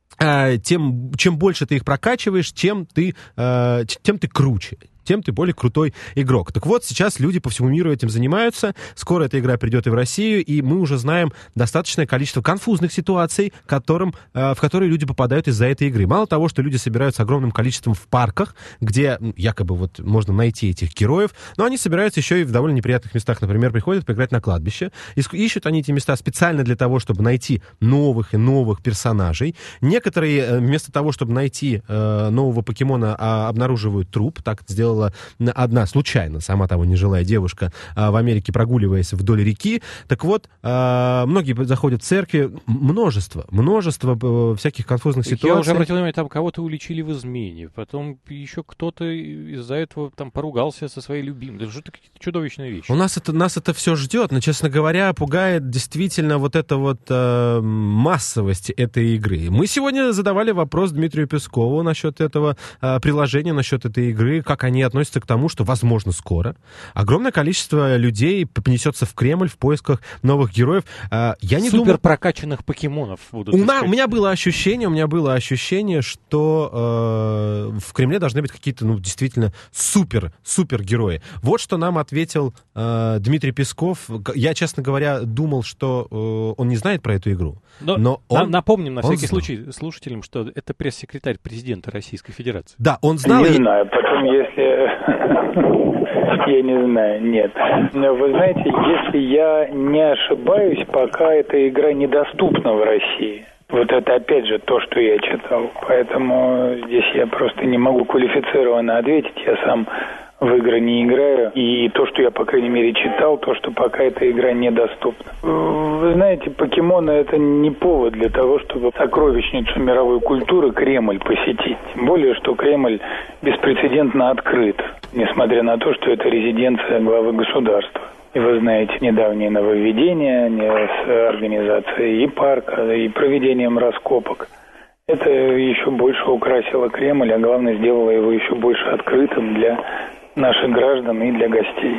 Q: тем, чем больше ты их прокачиваешь, тем ты, тем ты круче. Тем ты более крутой игрок. Так вот, сейчас люди по всему миру этим занимаются. Скоро эта игра придет и в Россию, и мы уже знаем достаточное количество конфузных ситуаций, которым, э, в которые люди попадают из-за этой игры. Мало того, что люди собираются огромным количеством в парках, где якобы вот можно найти этих героев, но они собираются еще и в довольно неприятных местах. Например, приходят поиграть на кладбище. Ищут они эти места специально для того, чтобы найти новых и новых персонажей. Некоторые вместо того, чтобы найти э, нового покемона, а, обнаруживают труп. Так это сделала одна случайно, сама того не желая, девушка в Америке, прогуливаясь вдоль реки. Так вот, многие заходят в церкви. Множество, множество всяких конфузных ситуаций.
C: Я уже обратил внимание, там кого-то уличили в измене. Потом еще кто-то из-за этого там поругался со своей любимой. Это же какие-то чудовищные вещи.
Q: У нас это, нас это все ждет, но, честно говоря, пугает действительно вот эта вот э, массовость этой игры. Мы сегодня задавали вопрос Дмитрию Пескову насчет этого э, приложения, насчет этой игры, как они относятся к тому, что, возможно, скоро огромное количество людей понесется в Кремль в поисках новых героев. Я не
C: Супер
Q: думаю...
C: прокачанных покемонов будут.
Q: У, на, у меня было ощущение, у меня было ощущение, что э, в Кремле должны быть какие-то, ну, действительно супер, супер герои. Вот что нам ответил э, Дмитрий Песков. Я, честно говоря, думал, что э, он не знает про эту игру.
C: Но,
Q: но он,
C: напомним на
Q: он
C: всякий
Q: знал.
C: случай слушателям, что это пресс-секретарь президента Российской Федерации.
Q: Да, он знал.
R: Не
Q: и...
R: знаю, потом если... Я не знаю, нет. Вы знаете, если я не ошибаюсь, пока эта игра недоступна в России. Вот это опять же то, что я читал. Поэтому здесь я просто не могу квалифицированно ответить. Я сам в игры не играю. И то, что я, по крайней мере, читал, то, что пока эта игра недоступна. Вы знаете, покемоны — это не повод для того, чтобы сокровищницу мировой культуры Кремль посетить. Тем более, что Кремль беспрецедентно открыт, несмотря на то, что это резиденция главы государства. И вы знаете, недавние нововведения с организацией и парка, и проведением раскопок. Это еще больше украсило Кремль, а главное, сделало его еще больше открытым для наших граждан и для гостей.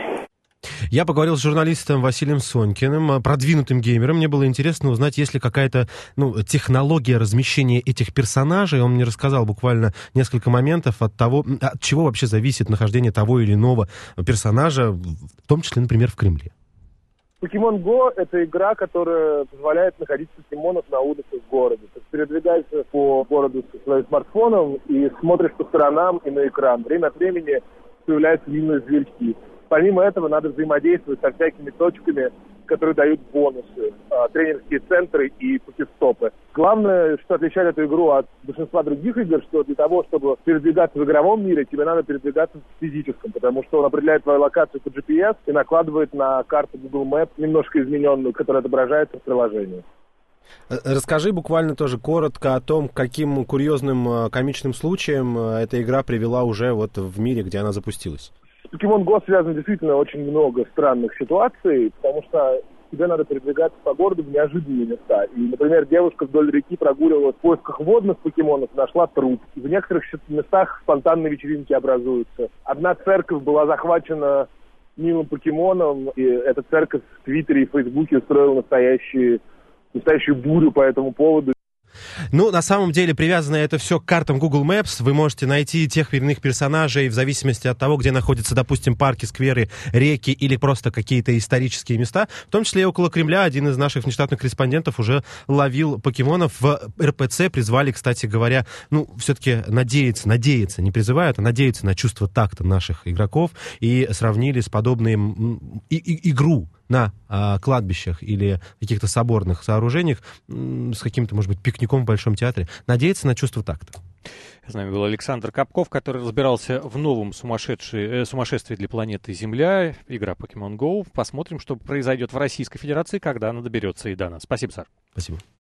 Q: Я поговорил с журналистом Василием Сонькиным, продвинутым геймером. Мне было интересно узнать, есть ли какая-то ну, технология размещения этих персонажей. Он мне рассказал буквально несколько моментов от того, от чего вообще зависит нахождение того или иного персонажа, в том числе, например, в Кремле.
S: Pokemon Go — это игра, которая позволяет находить покемонов на улицах города. То есть передвигаешься по городу со своим смартфоном и смотришь по сторонам и на экран. Время от времени появляются милые зверьки. Помимо этого надо взаимодействовать со всякими точками, которые дают бонусы, тренерские центры и покестопы. Главное, что отличает эту игру от большинства других игр, что для того, чтобы передвигаться в игровом мире, тебе надо передвигаться в физическом, потому что он определяет твою локацию по джи пи эс и накладывает на карту Google Maps немножко измененную, которая отображается в приложении.
Q: Расскажи буквально тоже коротко о том, каким курьезным комичным случаем эта игра привела уже вот в мире, где она запустилась.
S: С Pokemon Go связано действительно очень много странных ситуаций, потому что тебе надо передвигаться по городу в неожиданные места. И, например, девушка вдоль реки прогуливалась в поисках водных покемонов, нашла труп. В некоторых местах спонтанные вечеринки образуются. Одна церковь была захвачена милым покемоном, и эта церковь в Твиттере и Фейсбуке устроила настоящую, настоящую бурю по этому поводу.
Q: Ну, на самом деле, привязано это все к картам Google Maps. Вы можете найти тех или иных персонажей в зависимости от того, где находятся, допустим, парки, скверы, реки или просто какие-то исторические места. В том числе и около Кремля один из наших внештатных корреспондентов уже ловил покемонов. В эр пэ цэ призвали, кстати говоря, ну, все-таки надеяться, надеяться, не призывают, а надеяться на чувство такта наших игроков и сравнили с подобной и, и, игру на а, кладбищах или каких-то соборных сооружениях м, с каким-то, может быть, пикником в Большом театре. Надеяться на чувство такта.
C: С нами был Александр Капков, который разбирался в новом сумасшедшей, э, сумасшествии для планеты Земля, игра Pokemon Go. Посмотрим, что произойдет в Российской Федерации, когда она доберется и до нас. Спасибо, Саш.
Q: Спасибо.